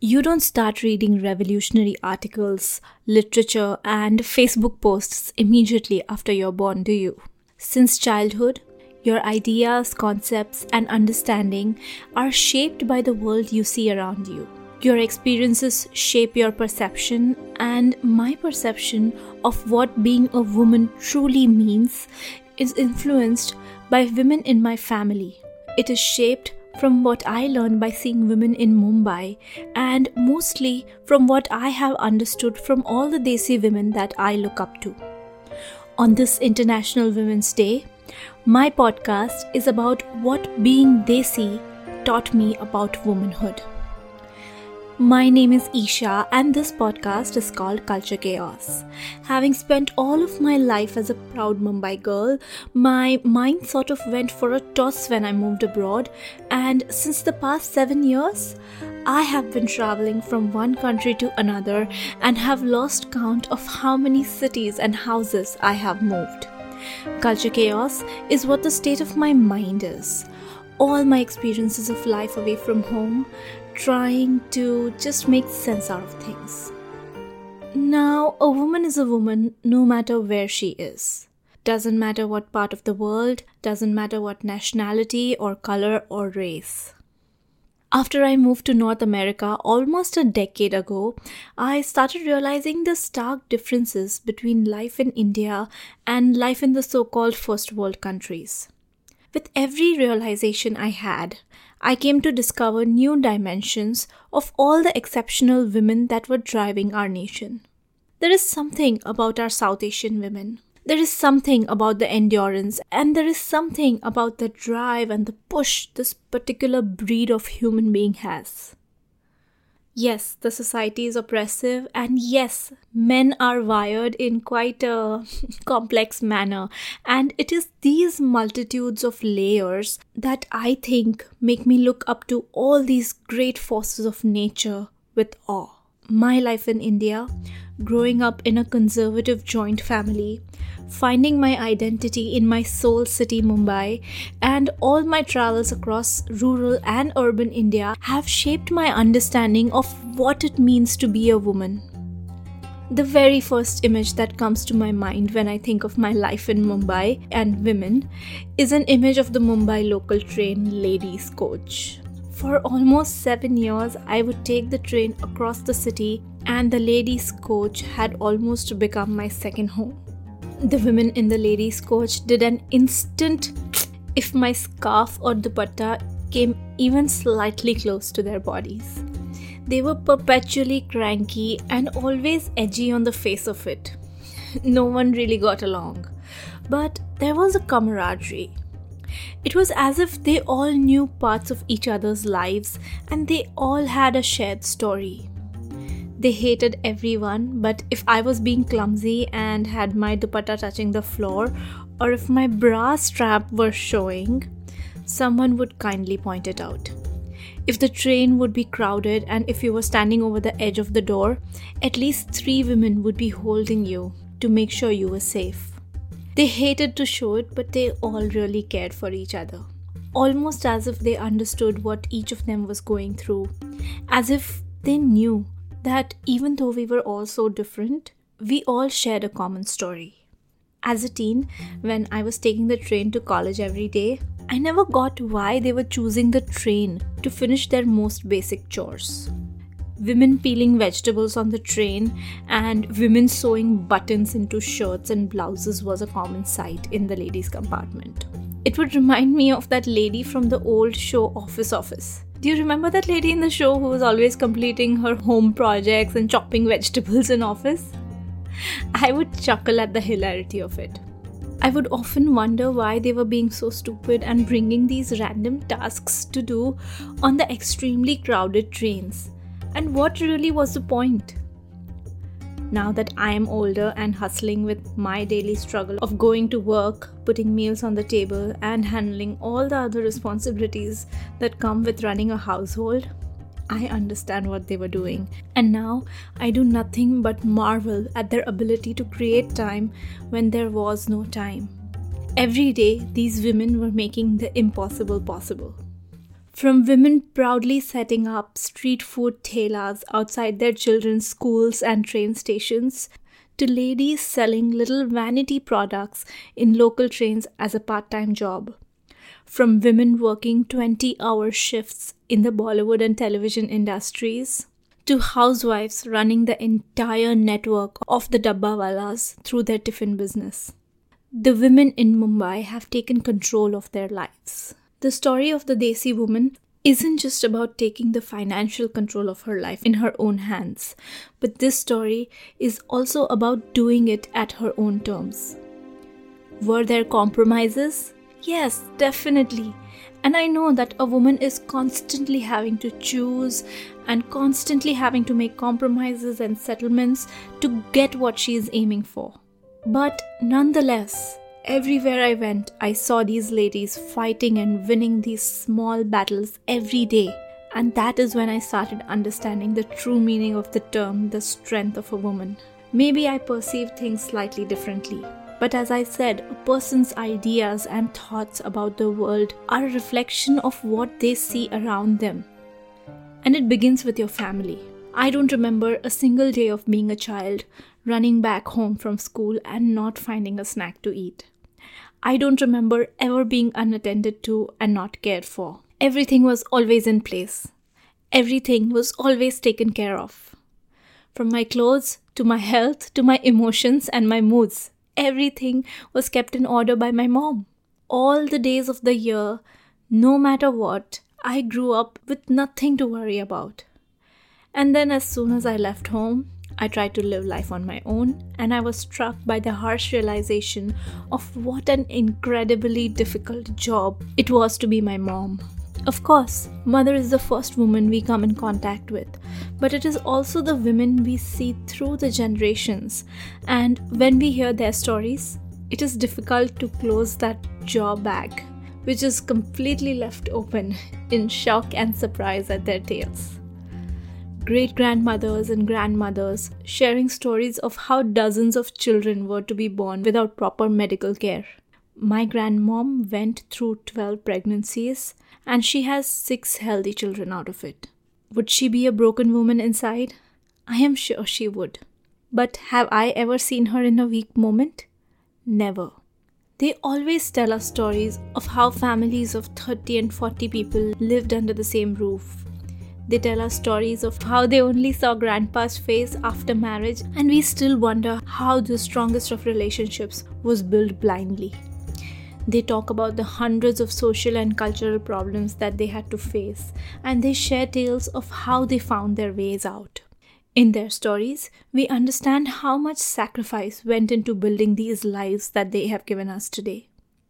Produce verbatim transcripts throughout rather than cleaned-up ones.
You don't start reading revolutionary articles, literature, and Facebook posts immediately after you're born, do you? Since childhood, your ideas, concepts, and understanding are shaped by the world you see around you. Your experiences shape your perception, and my perception of what being a woman truly means is influenced by women in my family. It is shaped from what I learned by seeing women in Mumbai, and mostly from what I have understood from all the Desi women that I look up to. On this International Women's Day, my podcast is about what being Desi taught me about womanhood. My name is Isha, and this podcast is called Culture Chaos. Having spent all of my life as a proud Mumbai girl, my mind sort of went for a toss when I moved abroad, and since the past seven years, I have been traveling from one country to another and have lost count of how many cities and houses I have moved. Culture Chaos is what the state of my mind is. All my experiences of life away from home, trying to just make sense out of things. Now, a woman is a woman no matter where she is. Doesn't matter what part of the world, doesn't matter what nationality or color or race. After I moved to North America almost a decade ago, I started realizing the stark differences between life in India and life in the so-called first world countries. With every realization I had, I came to discover new dimensions of all the exceptional women that were driving our nation. There is something about our South Asian women. There is something about the endurance, and there is something about the drive and the push this particular breed of human being has. Yes, the society is oppressive, and yes, men are wired in quite a complex manner, and it is these multitudes of layers that I think make me look up to all these great forces of nature with awe. My life in India, growing up in a conservative joint family, finding my identity in my soul city Mumbai, and all my travels across rural and urban India have shaped my understanding of what it means to be a woman. The very first image that comes to my mind when I think of my life in Mumbai and women is an image of the Mumbai local train ladies coach. For almost seven years, I would take the train across the city, and the ladies' coach had almost become my second home. The women in the ladies' coach did an instant if my scarf or dupatta came even slightly close to their bodies. They were perpetually cranky and always edgy on the face of it. No one really got along, but there was a camaraderie. It was as if they all knew parts of each other's lives, and they all had a shared story. They hated everyone, but if I was being clumsy and had my dupatta touching the floor, or if my bra strap were showing, someone would kindly point it out. If the train would be crowded and if you were standing over the edge of the door, at least three women would be holding you to make sure you were safe. They hated to show it, but they all really cared for each other. Almost as if they understood what each of them was going through. As if they knew that even though we were all so different, we all shared a common story. As a teen, when I was taking the train to college every day, I never got why they were choosing the train to finish their most basic chores. Women peeling vegetables on the train and women sewing buttons into shirts and blouses was a common sight in the ladies' compartment. It would remind me of that lady from the old show Office Office. Do you remember that lady in the show who was always completing her home projects and chopping vegetables in office? I would chuckle at the hilarity of it. I would often wonder why they were being so stupid and bringing these random tasks to do on the extremely crowded trains. And what really was the point? Now that I am older and hustling with my daily struggle of going to work, putting meals on the table, and handling all the other responsibilities that come with running a household, I understand what they were doing. And now I do nothing but marvel at their ability to create time when there was no time. Every day, these women were making the impossible possible. From women proudly setting up street food thalas outside their children's schools and train stations, to ladies selling little vanity products in local trains as a part-time job. From women working twenty-hour shifts in the Bollywood and television industries, to housewives running the entire network of the Dabbawalas through their tiffin business. The women in Mumbai have taken control of their lives. The story of the Desi woman isn't just about taking the financial control of her life in her own hands, but this story is also about doing it at her own terms. Were there compromises? Yes, definitely. And I know that a woman is constantly having to choose and constantly having to make compromises and settlements to get what she is aiming for. But nonetheless, everywhere I went, I saw these ladies fighting and winning these small battles every day. And that is when I started understanding the true meaning of the term, the strength of a woman. Maybe I perceived things slightly differently. But as I said, a person's ideas and thoughts about the world are a reflection of what they see around them. And it begins with your family. I don't remember a single day of being a child, running back home from school and not finding a snack to eat. I don't remember ever being unattended to and not cared for. Everything was always in place. Everything was always taken care of. From my clothes to my health to my emotions and my moods. Everything was kept in order by my mom. All the days of the year, no matter what, I grew up with nothing to worry about. And then as soon as I left home, I tried to live life on my own, and I was struck by the harsh realization of what an incredibly difficult job it was to be my mom. Of course, mother is the first woman we come in contact with, but it is also the women we see through the generations, and when we hear their stories, it is difficult to close that jaw bag, which is completely left open in shock and surprise at their tales. Great-grandmothers and grandmothers sharing stories of how dozens of children were to be born without proper medical care. My grandmom went through twelve pregnancies and she has six healthy children out of it. Would she be a broken woman inside? I am sure she would. But have I ever seen her in a weak moment? Never. They always tell us stories of how families of thirty and forty people lived under the same roof. They tell us stories of how they only saw grandpa's face after marriage, and we still wonder how the strongest of relationships was built blindly. They talk about the hundreds of social and cultural problems that they had to face, and they share tales of how they found their ways out. In their stories, we understand how much sacrifice went into building these lives that they have given us today.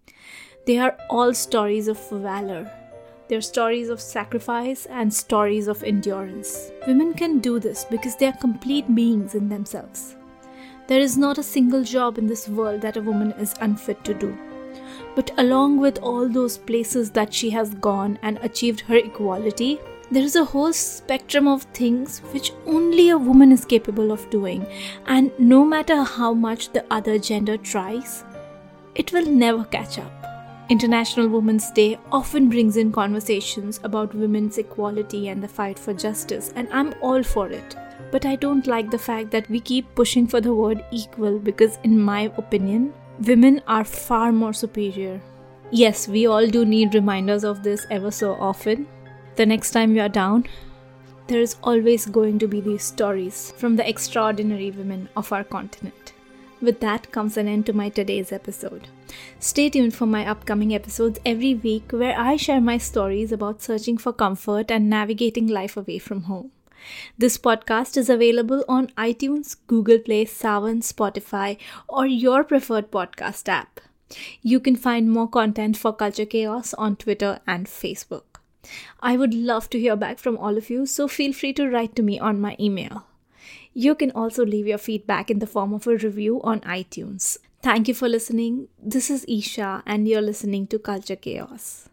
They are all stories of valor. They're stories of sacrifice and stories of endurance. Women can do this because they are complete beings in themselves. There is not a single job in this world that a woman is unfit to do. But along with all those places that she has gone and achieved her equality, there is a whole spectrum of things which only a woman is capable of doing, and no matter how much the other gender tries, it will never catch up. International Women's Day often brings in conversations about women's equality and the fight for justice, and I'm all for it. But I don't like the fact that we keep pushing for the word equal because, in my opinion, women are far more superior. Yes, we all do need reminders of this ever so often. The next time we are down, there is always going to be these stories from the extraordinary women of our continent. With that comes an end to my today's episode. Stay tuned for my upcoming episodes every week where I share my stories about searching for comfort and navigating life away from home. This podcast is available on iTunes, Google Play, Saavn, Spotify, or your preferred podcast app. You can find more content for Culture Chaos on Twitter and Facebook. I would love to hear back from all of you, so feel free to write to me on my email. You can also leave your feedback in the form of a review on iTunes. Thank you for listening. This is Isha, and you're listening to Culture Chaos.